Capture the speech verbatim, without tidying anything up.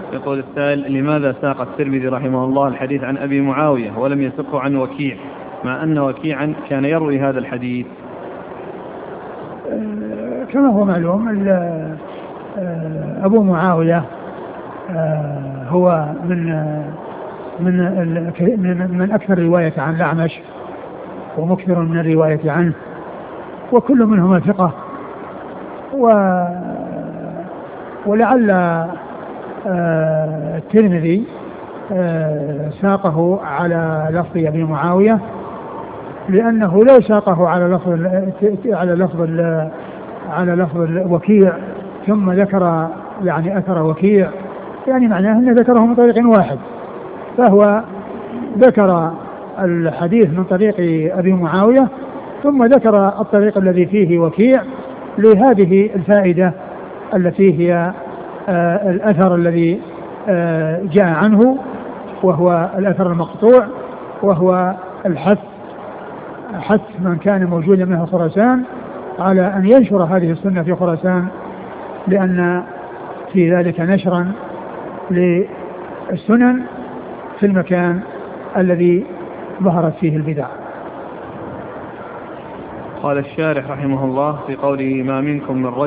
يقول السائل: لماذا ساق الترمذي رحمه الله الحديث عن أبي معاوية ولم يسقه عن وكيع مع أن وكيعا كان يروي هذا الحديث؟ كما هو معلوم أبو معاوية هو من من من أكثر رواية عن الأعمش ومكثر من الرواية عنه، وكل منهما ثقة، و ولعل الترمذي ساقه على لفظ أبي معاوية لأنه لو ساقه على لفظ على لفظ على لفظ وكيع ثم ذكر يعني أثر وكيع يعني معناه أنه ذكره من طريق واحد، فهو ذكر الحديث من طريق أبي معاوية ثم ذكر الطريق الذي فيه وكيع لهذه الفائدة التي هي آه الأثر الذي آه جاء عنه، وهو الأثر المقطوع، وهو الحث حث من كان موجودا من خراسان على أن ينشر هذه السنة في خراسان، لأن في ذلك نشرا للسنن في المكان الذي ظهرت فيه البدع. قال الشارح رحمه الله في قوله: ما منكم من رجل